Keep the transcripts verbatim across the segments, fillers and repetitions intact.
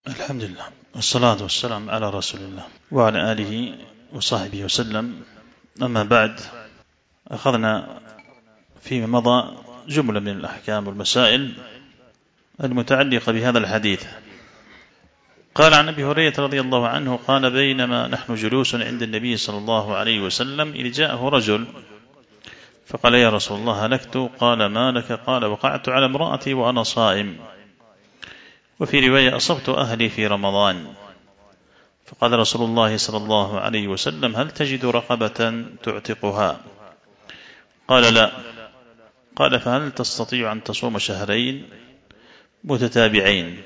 الحمد لله والصلاة والسلام على رسول الله وعلى آله وصحبه وسلم. أما بعد، أخذنا فيما مضى جملة من الأحكام والمسائل المتعلقة بهذا الحديث. قال عن أبي هريرة رضي الله عنه قال: بينما نحن جلوس عند النبي صلى الله عليه وسلم إذ جاءه رجل فقال: يا رسول الله هلكت. قال: ما لك؟ قال: وقعت على امرأتي وأنا صائم. وفي رواية: أصبت أهلي في رمضان. فقال رسول الله صلى الله عليه وسلم: هل تجد رقبة تعتقها؟ قال: لا. قال: فهل تستطيع أن تصوم شهرين متتابعين؟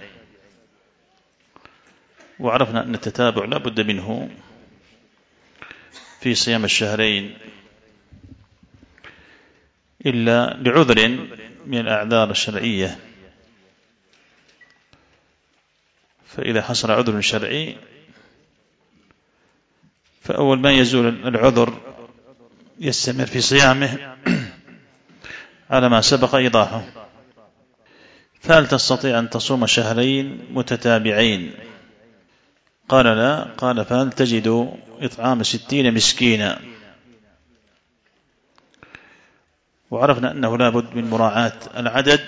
وعرفنا أن التتابع لا بد منه في صيام الشهرين إلا لعذر من الأعذار الشرعية. فإذا حصل عذر شرعي فأول ما يزول العذر يستمر في صيامه على ما سبق إيضاحه. فهل تستطيع أن تصوم شهرين متتابعين؟ قال: لا. قال: فهل تجد إطعام ستين مسكينا؟ وعرفنا أنه لا بد من مراعاة العدد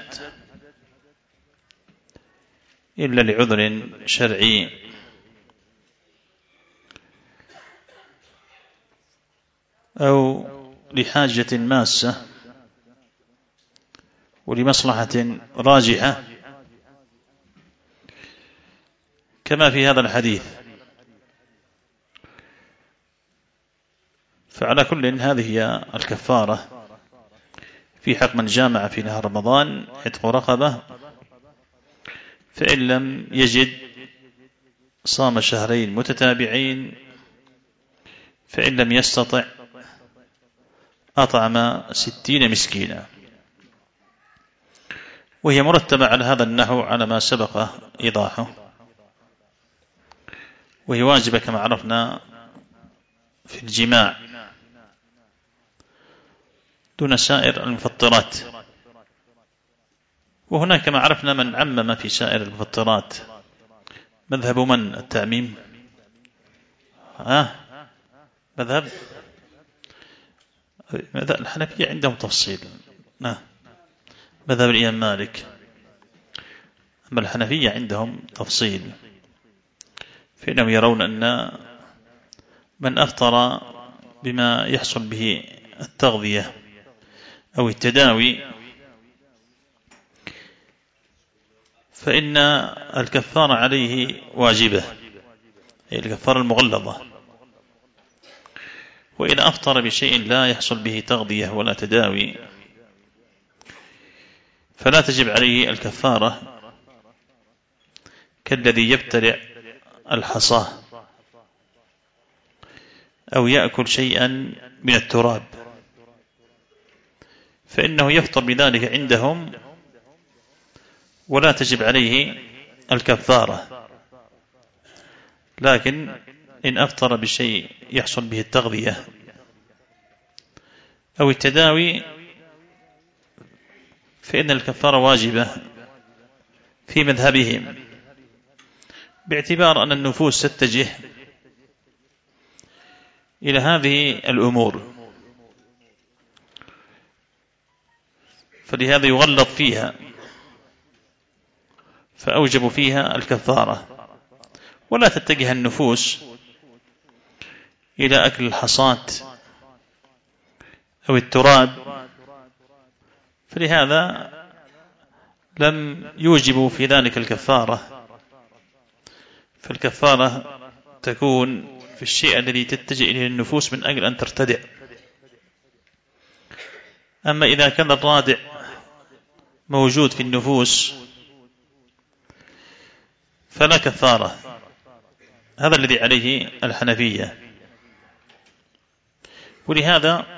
إلا لعذر شرعي. أو لحاجة ماسة ولمصلحة راجحة كما في هذا الحديث. فعلى كل هذه هي الكفارة في حق من جامع في نهار رمضان عتق رقبة، فإن لم يجد صام شهرين متتابعين، فإن لم يستطع أطعم ستين مسكينا. وهي مرتبة على هذا النحو على ما سبق إيضاحه، وهي واجبة كما عرفنا في الجماع دون سائر المفطرات. وهناك كما عرفنا من عمم في سائر المفطرات. مذهب من التعميم؟ ها مذهب مذهب الحنفية عندهم تفصيل. ها مذهب الإمام مالك. أما الحنفية عندهم تفصيل، فإنهم يرون أن من أفطر بما يحصل به التغذية أو التداوي فإن الكفارة عليه واجبة، هي الكفارة المغلظة. وإن أفطر بشيء لا يحصل به تغذية ولا تداوي فلا تجب عليه الكفارة، كالذي يبتلع الحصى أو يأكل شيئا من التراب، فإنه يفطر بذلك عندهم ولا تجب عليه الكفارة. لكن إن أفطر بشيء يحصل به التغذية أو التداوي فإن الكفارة واجبة في مذهبهم، باعتبار أن النفوس تتجه إلى هذه الأمور، فلهذا يغلظ فيها، فأوجبوا فيها الكفارة. ولا تتجه النفوس إلى أكل الحصاة أو التراب، فلهذا لم يوجبوا في ذلك الكفارة. فالكفارة تكون في الشيء الذي تتجه إليه النفوس من أجل أن ترتدع. أما إذا كان الرادع موجود في النفوس فلا كفارة. هذا الذي عليه الحنفية. ولهذا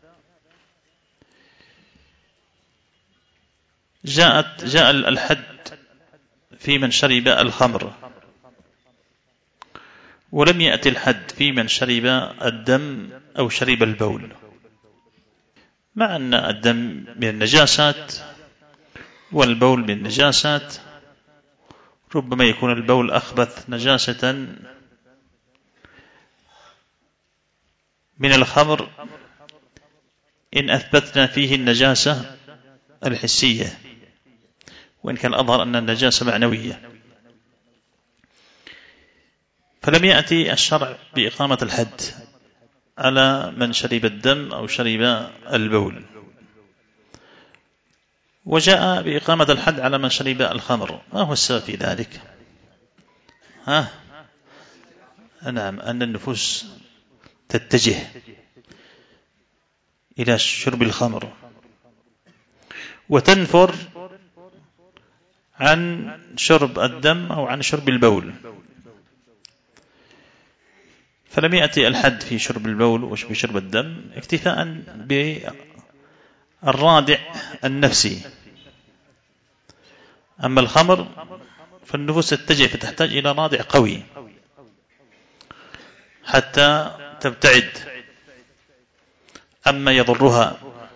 جاءت جاء الحد في من شرب الخمر، ولم يأتي الحد في من شرب الدم أو شرب البول، مع أن الدم من النجاسات والبول من النجاسات، ربما يكون البول أخبث نجاسة من الخمر إن أثبتنا فيه النجاسة الحسية، وإن كان أظهر أن النجاسة معنوية. فلم يأتي الشرع بإقامة الحد على من شرب الدم أو شرب البول، وجاء بإقامة الحد على من شرب الخمر. ما هو السبب في ذلك؟ ها؟ نعم، أن النفوس تتجه إلى شرب الخمر وتنفر عن شرب الدم أو عن شرب البول، فلم يأتي الحد في شرب البول وفي شرب الدم اكتفاء بالرادع النفسي. أما الخمر فالنفوس تتجه فتحتاج إلى رادع قوي حتى تبتعد أما يضرها.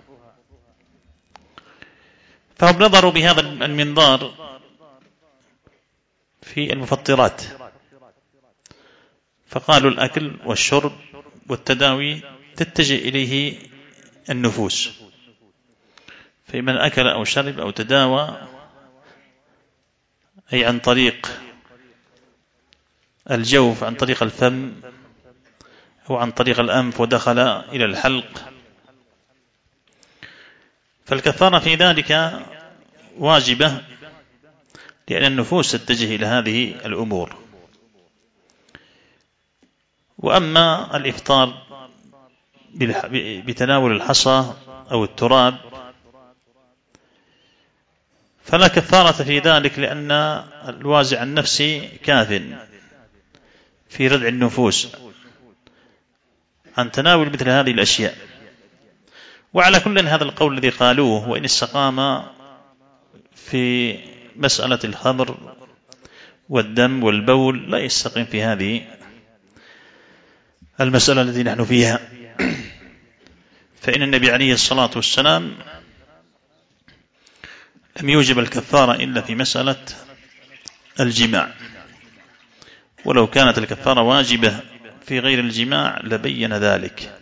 فهم نظروا بهذا المنظار في المفطرات، فقالوا الأكل والشرب والتداوي تتجه إليه النفوس، فمن أكل أو شرب أو تداوى أي عن طريق الجوف، عن طريق الفم أو عن طريق الأنف ودخل إلى الحلق، فالكفارة في ذلك واجبة لأن النفوس تتجه إلى هذه الأمور. وأما الإفطار بتناول الحصى أو التراب فلا كفارة في ذلك، لأن الوازع النفسي كاف في ردع النفوس عن تناول مثل هذه الأشياء. وعلى كل هذا القول الذي قالوه وإن استقام في مسألة الخمر والدم والبول لا يستقيم في هذه المسألة التي نحن فيها، فإن النبي عليه الصلاة والسلام لم يوجب الكفارة إلا في مسألة الجماع، ولو كانت الكفارة واجبة في غير الجماع لبين ذلك.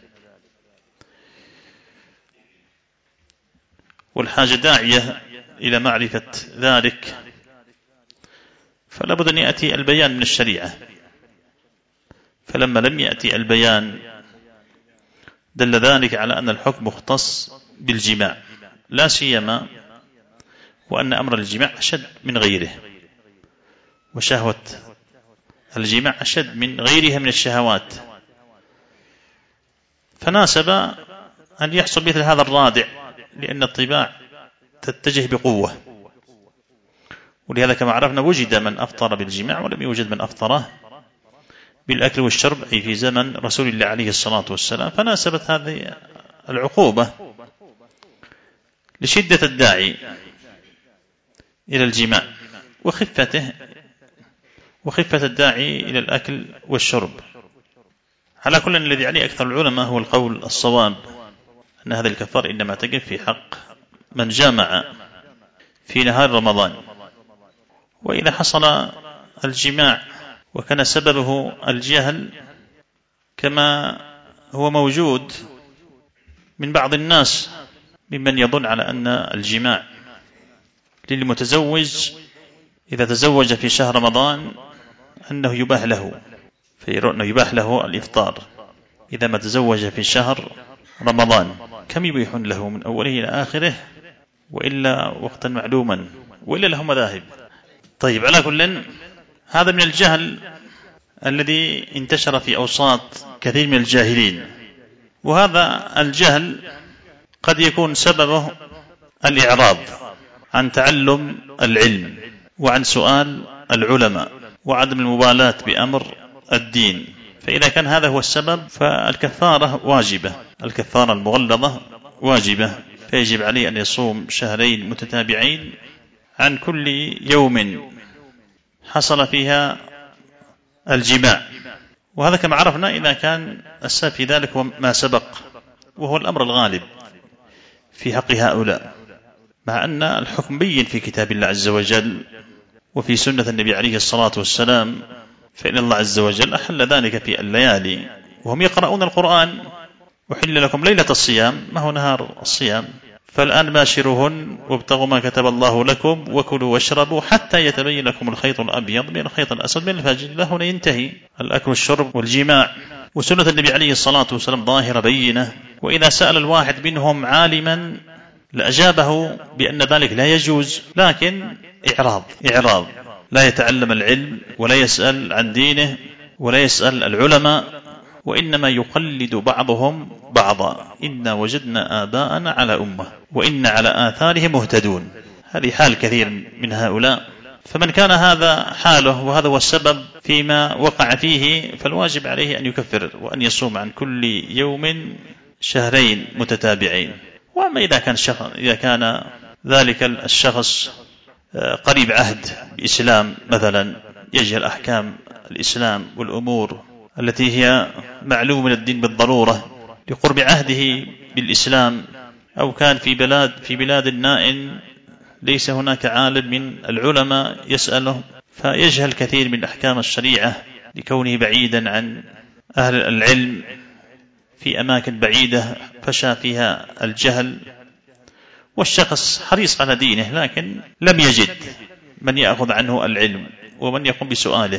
والحاجة داعية إلى معرفة ذلك، فلا بد أن يأتي البيان من الشريعة، فلما لم يأتي البيان دل ذلك على أن الحكم مختص بالجماع، لا سيما وأن أمر الجماع أشد من غيره، وشهوة الجماع أشد من غيرها من الشهوات، فناسب أن يحصل مثل هذا الرادع، لأن الطباع تتجه بقوة. ولهذا كما عرفنا وجد من أفطر بالجماع ولم يوجد من أفطره بالأكل والشرب، أي في زمن رسول الله عليه الصلاة والسلام، فناسبت هذه العقوبة لشدة الداعي إلى الجماع وخفته وخفة الداعي إلى الأكل والشرب. على كل الذي عليه أكثر العلماء هو القول الصواب أن هذا الكفار إنما تقف في حق من جامع في نهار رمضان. وإذا حصل الجماع وكان سببه الجهل كما هو موجود من بعض الناس ممن يظن على أن الجماع للمتزوج إذا تزوج في شهر رمضان أنه يباح له، فيرون أنه يباح له الإفطار إذا ما تزوج في شهر رمضان، كم يبيح له من أوله إلى آخره وإلا وقتا معلوما، وإلا له مذاهب. طيب، على كل هذا من الجهل الذي انتشر في أوساط كثير من الجاهلين، وهذا الجهل قد يكون سببه الإعراض عن تعلم العلم وعن سؤال العلماء وعدم المبالاة بأمر الدين. فإذا كان هذا هو السبب فالكفارة واجبة، الكفارة المغلظة واجبة، فيجب عليه أن يصوم شهرين متتابعين عن كل يوم حصل فيها الجماع. وهذا كما عرفنا إذا كان السبب في ذلك هو ما سبق، وهو الأمر الغالب في حق هؤلاء، مع أن الحكم بين في كتاب الله عز وجل وفي سنة النبي عليه الصلاة والسلام، فإن الله عز وجل أحل ذلك في الليالي وهم يقرؤون القرآن. أحل لكم ليلة الصيام، ما هو نهار الصيام، فالآن باشروهن وابتغوا ما كتب الله لكم وكلوا واشربوا حتى يتبين لكم الخيط الأبيض من الخيط الأسود من الفجر. له ينتهي الأكل والشرب والجماع. وسنة النبي عليه الصلاة والسلام ظاهرة بينة، وإذا سأل الواحد منهم عالما لأجابه بأن ذلك لا يجوز، لكن إعراض إعراض لا يتعلم العلم ولا يسأل عن دينه ولا يسأل العلماء، وإنما يقلد بعضهم بعضا. إنا وجدنا آباءنا على أمة وإن على آثارهم مهتدون. هذه حال كثير من هؤلاء. فمن كان هذا حاله وهذا هو السبب فيما وقع فيه، فالواجب عليه أن يكفر وأن يصوم عن كل يوم شهرين متتابعين. وأما إذا كان, إذا كان ذلك الشخص قريب عهد بإسلام مثلا، يجهل أحكام الإسلام والأمور التي هي معلومة من الدين بالضرورة لقرب عهده بالإسلام، أو كان في بلاد في بلاد النائن ليس هناك عالم من العلماء يسأله، فيجهل كثير من أحكام الشريعة لكونه بعيدا عن أهل العلم في أماكن بعيدة فشى فيها الجهل، والشخص حريص على دينه لكن لم يجد من يأخذ عنه العلم ومن يقوم بسؤاله،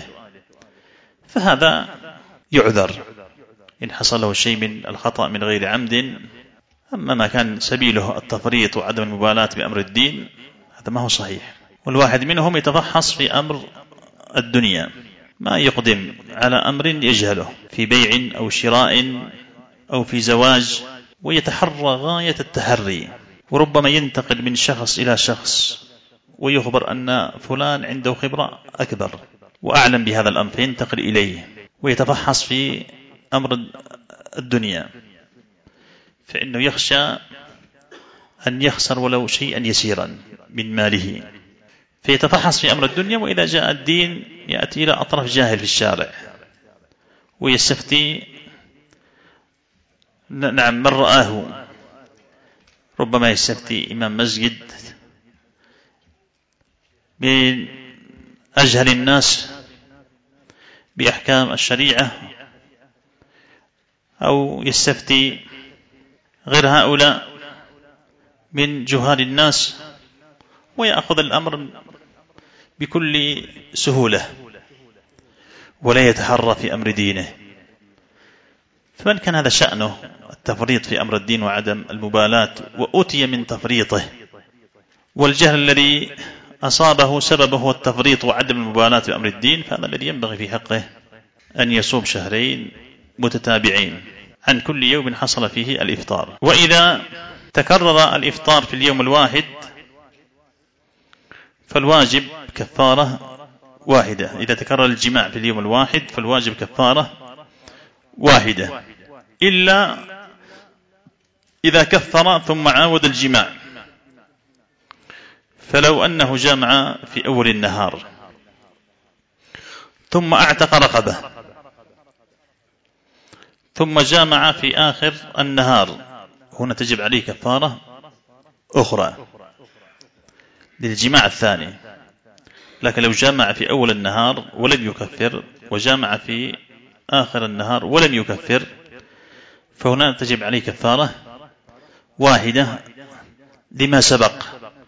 فهذا يعذر إن حصل له شيء من الخطأ من غير عمد. أما ما كان سبيله التفريط وعدم المبالاة بأمر الدين، هذا ما هو صحيح. والواحد منهم يتفحص في أمر الدنيا، ما يقدم على أمر يجهله في بيع أو شراء أو في زواج، ويتحرى غاية التحري. وربما ينتقل من شخص إلى شخص ويخبر أن فلان عنده خبرة أكبر وأعلم بهذا الأمر، فينتقل إليه ويتفحص في أمر الدنيا، فإنه يخشى أن يخسر ولو شيئا يسيرا من ماله، فيتفحص في أمر الدنيا. وإذا جاء الدين يأتي إلى أطراف جاهل في الشارع ويستفتي، نعم من رآه، ربما يستفتي إمام مسجد من أجهل الناس بأحكام الشريعة، أو يستفتي غير هؤلاء من جهال الناس، ويأخذ الأمر بكل سهولة ولا يتحرى في أمر دينه. فمن كان هذا شأنه التفريط في أمر الدين وعدم المبالاة، وأتي من تفريطه والجهل الذي أصابه سببه التفريط وعدم المبالاة في أمر الدين، فهذا الذي ينبغي في حقه أن يصوم شهرين متتابعين عن كل يوم حصل فيه الإفطار. وإذا تكرر الإفطار في اليوم الواحد فالواجب كفارة واحدة. إذا تكرر الجماع في اليوم الواحد فالواجب كفارة واحدة، إلا إذا كفر ثم عاود الجماع. فلو أنه جمع في أول النهار ثم اعتق رقبة ثم جامع في آخر النهار، هنا تجب عليه كفارة أخرى للجماع الثاني. لكن لو جامع في أول النهار ولم يكفر وجامع في آخر النهار ولم يكفر، فهنا تجب عليه كفارة واحدة لما سبق.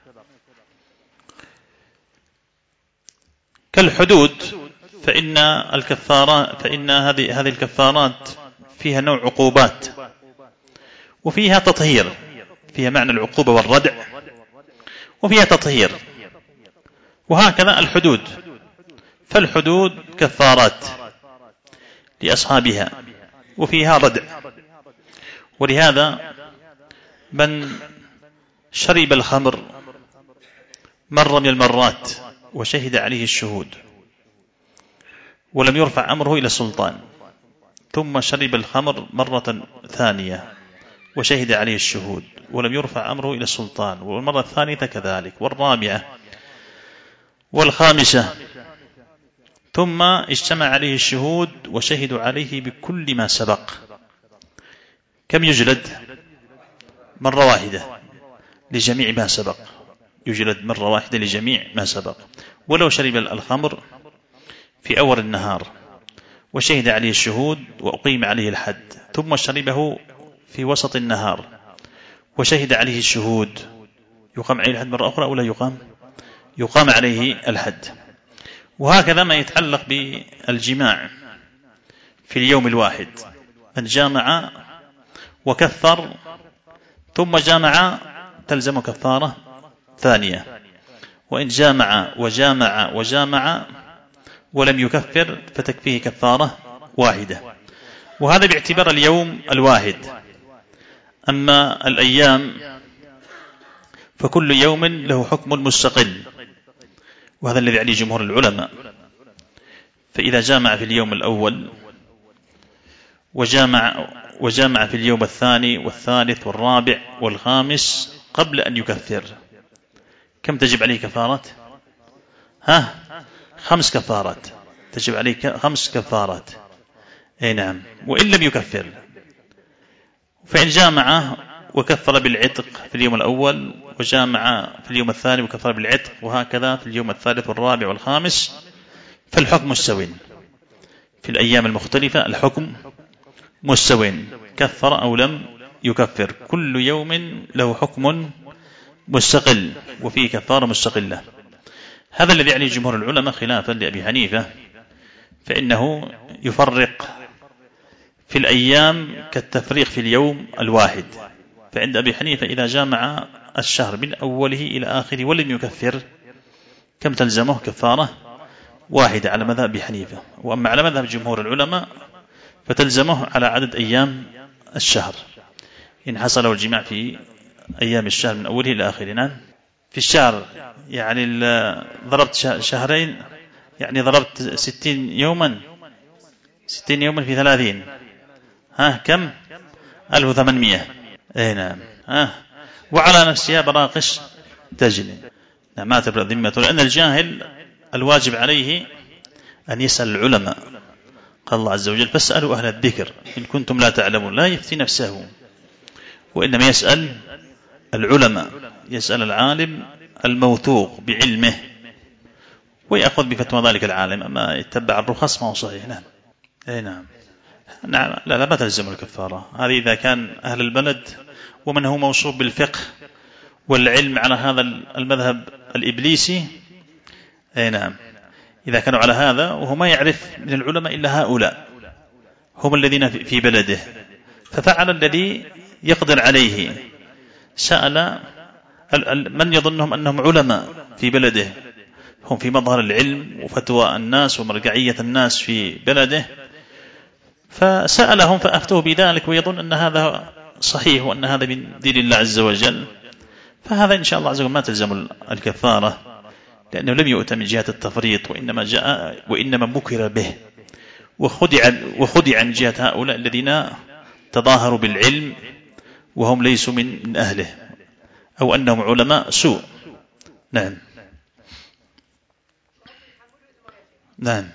كالحدود فإن الكفارات فإن هذه هذه الكفارات فيها نوع عقوبات وفيها تطهير، فيها معنى العقوبة والردع وفيها تطهير، وهكذا الحدود. فالحدود كفارات لأصحابها وفيها ردع. ولهذا من شرب الخمر مرة من المرات وشهد عليه الشهود ولم يرفع أمره إلى السلطان، ثم شرب الخمر مرة ثانية وشهد عليه الشهود ولم يرفع أمره إلى السلطان، والمرة الثانية كذلك، والرابعة والخامسة، ثم اجتمع عليه الشهود وشهدوا عليه بكل ما سبق، كم يجلد؟ مرة واحدة لجميع ما سبق. يجلد مرة واحدة لجميع ما سبق. ولو شرب الخمر في أول النهار وشهد عليه الشهود وأقيم عليه الحد، ثم شربه في وسط النهار وشهد عليه الشهود، يقام عليه الحد مرة أخرى أو لا يقام؟ يقام عليه الحد. وهكذا ما يتعلق بالجماع في اليوم الواحد، من جامع وكثر ثم جامع تلزم كفارة ثانية، وإن جامع وجامع وجامع ولم يكفر فتكفيه كفارة واحدة. وهذا باعتبار اليوم الواحد. أما الأيام فكل يوم له حكم مستقل، وهذا الذي عليه جمهور العلماء. فإذا جامع في اليوم الأول وجامع, وجامع في اليوم الثاني والثالث والرابع والخامس قبل أن يكفر، كم تجب عليه كفارات؟ ها خمس كفارات، تجب عليه خمس كفارات. اي نعم. وإن لم يكفر، فإن جامع وكفر بالعتق في اليوم الأول وجامع في اليوم الثاني وكفر بالعتق وهكذا في اليوم الثالث والرابع والخامس، فالحكم مستوٍ في الأيام المختلفة، الحكم مستوٍ كفر أو لم يكفر، كل يوم له حكم مستقل وفيه كفارة مستقلة. هذا الذي عليه جمهور العلماء خلافا لأبي حنيفة، فإنه يفرق في الأيام كالتفريق في اليوم الواحد. فعند أبي حنيفة إذا جامع الشهر من أوله إلى آخره ولم يكفر، كم تلزمه؟ كفارة واحدة على مذهب أبي حنيفة. وأما على مذهب جمهور العلماء فتلزمه على عدد أيام الشهر إن حصل الجماع في أيام الشهر من أوله إلى آخره. نعم. في الشهر يعني ضربت شهرين، يعني ضربت ستين يوما، ستين يوما في ثلاثين، ها كم؟ ألف وثمانمائة. اي نعم. ها وعلى نفسها براقش تجني. نعم ما تبرأ ذمته، لأن الجاهل الواجب عليه أن يسأل العلماء. قال الله عز وجل فاسألوا أهل الذكر إن كنتم لا تعلمون، لا يفتي نفسه، وإنما يسأل العلماء، يسأل العالم الموثوق بعلمه ويأخذ بفتوى ذلك العالم. أما يتبع الرخص ما هو صحيح. نعم. اي نعم. نعم لا لا ما تلزم الكفارة هذه إذا كان أهل البلد ومن هو موصوف بالفقه والعلم على هذا المذهب الإبليسي. اي نعم. إذا كانوا على هذا وهو ما يعرف من العلماء إلا هؤلاء هم الذين في بلده، ففعل الذي يقدر عليه، سأل من يظنهم أنهم علماء في بلده، هم في مظهر العلم وفتوى الناس ومرجعية الناس في بلده، فسألهم فأفتوه بذلك ويظن أن هذا صحيح وأن هذا من دين الله عز وجل، فهذا إن شاء الله عز وجل ما تلزم الكفارة، لأنه لم يؤتى من جهة التفريط، وإنما جاء وإنما مكر به وخدع, وخدع من جهة هؤلاء الذين تظاهروا بالعلم وهم ليسوا من أهله، أو أنهم علماء سوء. نعم. نعم.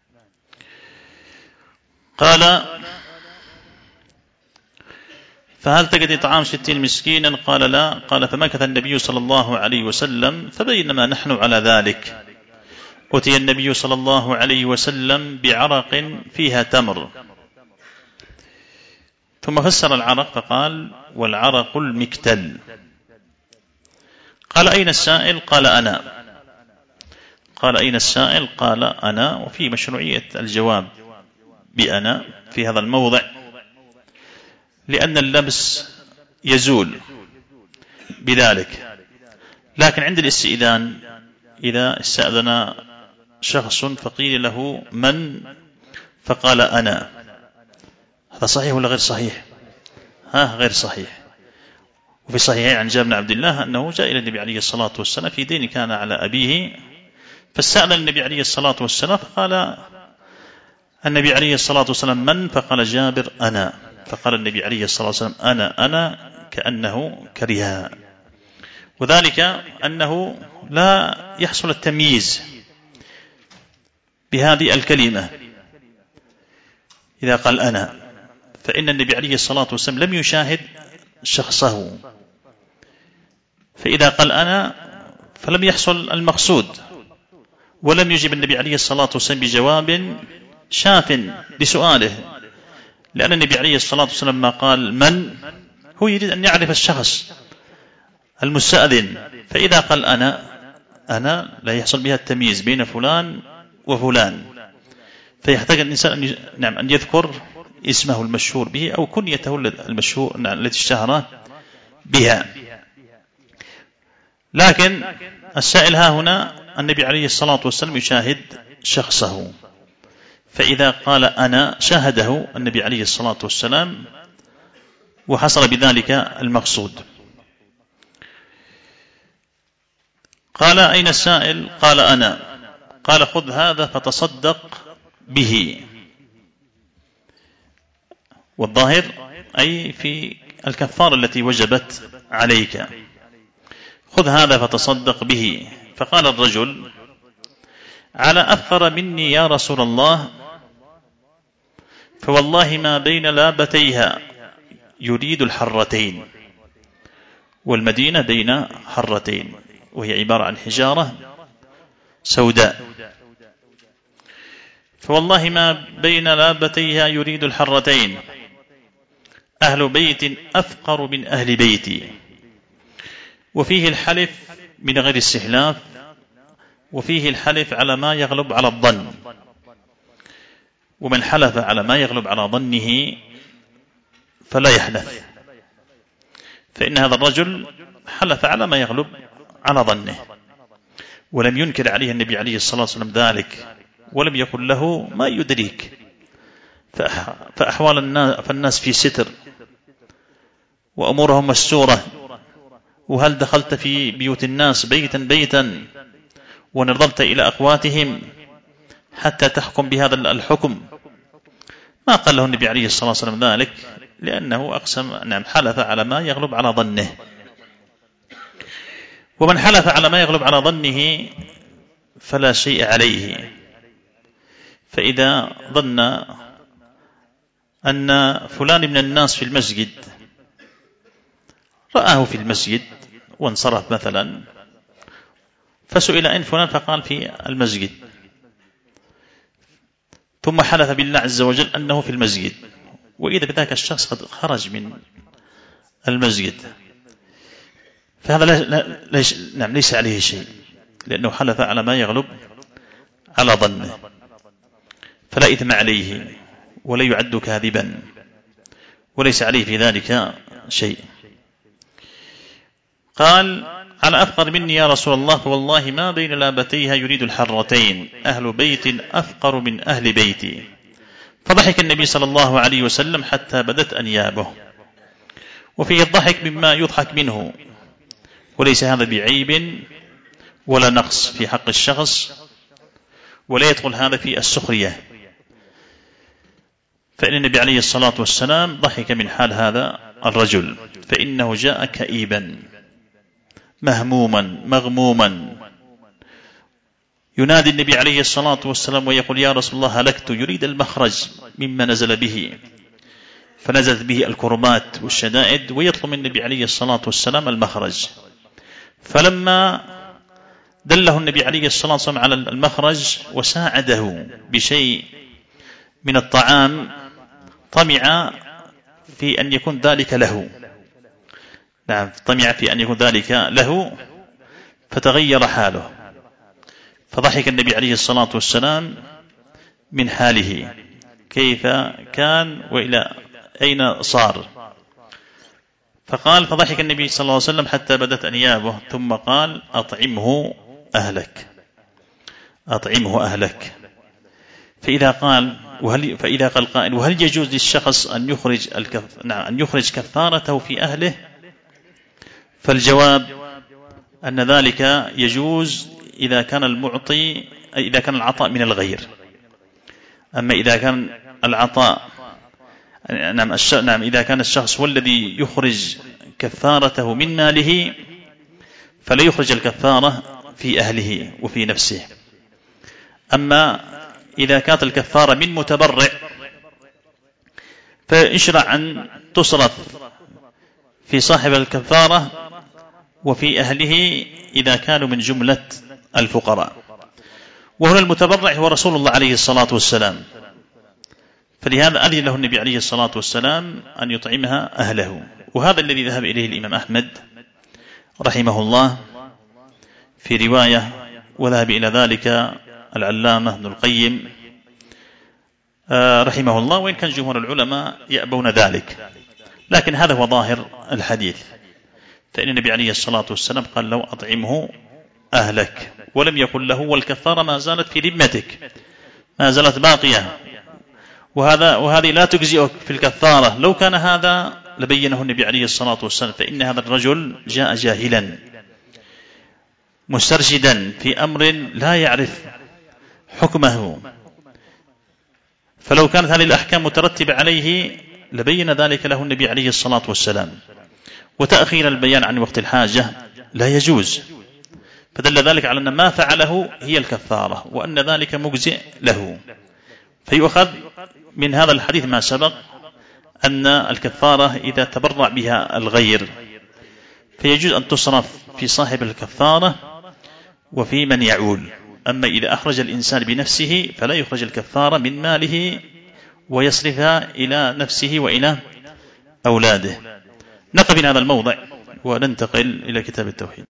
قال فهل تجد طعام ستين مسكينا؟ قال لا. قال فمكث النبي صلى الله عليه وسلم، فبينما نحن على ذلك أتي النبي صلى الله عليه وسلم بعرق فيها تمر، ثم فسر العرق فقال والعرق المكتل. قال أين السائل؟ قال أنا. قال أين السائل؟ قال أنا. وفي مشروعية الجواب بأنا في هذا الموضع، لأن اللبس يزول بذلك، لكن عند الاستئذان إذا استأذن شخص فقيل له من؟ فقال أنا، هذا صحيح ولا غير صحيح؟ ها غير صحيح. وفي صحيح عن جابر بن عبد الله أنه جاء إلى النبي عليه الصلاة والسلام في دين كان على أبيه، فاستأذن النبي عليه الصلاة والسلام فقال النبي عليه الصلاة والسلام من؟ فقال جابر أنا. فقال النبي عليه الصلاة والسلام أنا أنا كأنه كرهها، وذلك أنه لا يحصل التمييز بهذه الكلمة إذا قال أنا، فإن النبي عليه الصلاة والسلام لم يشاهد شخصه، فإذا قال أنا فلم يحصل المقصود، ولم يجب النبي عليه الصلاة والسلام بجواب شاف لسؤاله، لأن النبي عليه الصلاة والسلام ما قال من، هو يريد أن يعرف الشخص المستأذن، فإذا قال أنا أنا لا يحصل بها التمييز بين فلان وفلان، فيحتاج الإنسان أن نعم أن يذكر اسمه المشهور به أو كنيته المشهور التي اشتهر بها. لكن السائل ها هنا النبي عليه الصلاة والسلام يشاهد شخصه، فإذا قال أنا شاهده النبي عليه الصلاة والسلام وحصل بذلك المقصود. قال أين السائل؟ قال أنا. قال خذ هذا فتصدق به، والظاهر أي في الكفارة التي وجبت عليك، خذ هذا فتصدق به. فقال الرجل على أفقر مني يا رسول الله، فوالله ما بين لابتيها، يريد الحرتين، والمدينة بين حرتين وهي عبارة عن حجارة سوداء، فوالله ما بين لابتيها يريد الحرتين، أهل بيت أفقر من أهل بيتي. وفيه الحلف من غير استحلاف، وفيه الحلف على ما يغلب على الظن، ومن حلف على ما يغلب على ظنه فلا يحلف، فإن هذا الرجل حلف على ما يغلب على ظنه، ولم ينكر عليه النبي عليه الصلاة والسلام ذلك، ولم يقل له ما يدريك، فأحوال الناس فالناس في ستر وأمورهم مستورة، وهل دخلت في بيوت الناس بيتا بيتا ونظرت إلى أقواتهم حتى تحكم بهذا الحكم؟ ما قال له النبي عليه الصلاة والسلام ذلك، لأنه أقسم نعم حلف على ما يغلب على ظنه، ومن حلف على ما يغلب على ظنه فلا شيء عليه. فإذا ظن أن فلان من الناس في المسجد رآه في المسجد وانصرف مثلا، فسئل أين فلان؟ فقال في المسجد، ثم حلف بالله عز وجل أنه في المسجد، وإذا بذاك الشخص قد خرج من المسجد، فهذا ليس, نعم ليس عليه شيء، لأنه حلف على ما يغلب على ظنه، فلا إثم عليه ولا يعد كاذبا، وليس عليه في ذلك شيء. قال على أفقر مني يا رسول الله، فوالله ما بين لابتيها يريد الحرتين، أهل بيت أفقر من أهل بيتي. فضحك النبي صلى الله عليه وسلم حتى بدت أنيابه، وفيه الضحك مما يضحك منه، وليس هذا بعيب ولا نقص في حق الشخص، ولا يدخل هذا في السخرية، فإن النبي عليه الصلاة والسلام ضحك من حال هذا الرجل، فإنه جاء كئيبا مهموما مغموما، ينادي النبي عليه الصلاة والسلام ويقول يا رسول الله هلكت، يريد المخرج مما نزل به، فنزلت به الكربات والشدائد، ويطلب من النبي عليه الصلاة والسلام المخرج. فلما دله النبي عليه الصلاة والسلام على المخرج وساعده بشيء من الطعام، طمع في أن يكون ذلك له، نعم طمع في أن يكون ذلك له، فتغير حاله، فضحك النبي عليه الصلاة والسلام من حاله كيف كان وإلى أين صار. فقال فضحك النبي صلى الله عليه وسلم حتى بدت أنيابه، ثم قال أطعمه أهلك، أطعمه أهلك. فإذا قال وهل فإذا قال قائل وهل يجوز للشخص أن يخرج الكف... نعم أن يخرج كفارته في أهله؟ فالجواب أن ذلك يجوز إذا كان المعطي إذا كان العطاء من الغير. أما إذا كان العطاء نعم, الش... نعم إذا كان الشخص هو الذي يخرج كفارته من ماله فلا يخرج الكفارة في أهله وفي نفسه. أما إذا كانت الكفارة من متبرع فيشرع أن تصرف في صاحب الكفارة وفي أهله إذا كانوا من جملة الفقراء. وهنا المتبرع هو رسول الله عليه الصلاة والسلام، فلهذا أذن له النبي عليه الصلاة والسلام أن يطعمها أهله. وهذا الذي ذهب إليه الإمام أحمد رحمه الله في رواية، وذهب إلى ذلك العلامة ابن القيم رحمه الله، وإن كان جمهور العلماء يأبون ذلك، لكن هذا هو ظاهر الحديث. فإن النبي عليه الصلاة والسلام قال له أطعمه أهلك، ولم يقل له والكفارة ما زالت في ذمتك، ما زالت باقية، وهذا وهذه لا تجزئك في الكفارة. لو كان هذا لبينه النبي عليه الصلاة والسلام، فإن هذا الرجل جاء جاهلا مسترشدا في أمر لا يعرف حكمه، فلو كانت هذه الأحكام مترتبة عليه لبين ذلك له النبي عليه الصلاة والسلام. وتأخير البيان عن وقت الحاجة لا يجوز، فدل ذلك على أن ما فعله هي الكفارة، وأن ذلك مجزئ له. فيؤخذ من هذا الحديث ما سبق أن الكفارة إذا تبرع بها الغير فيجوز أن تصرف في صاحب الكفارة وفي من يعول. أما إذا أخرج الإنسان بنفسه فلا يخرج الكفارة من ماله ويصرفها إلى نفسه وإلى أولاده. نقف من هذا الموضع وننتقل إلى كتاب التوحيد.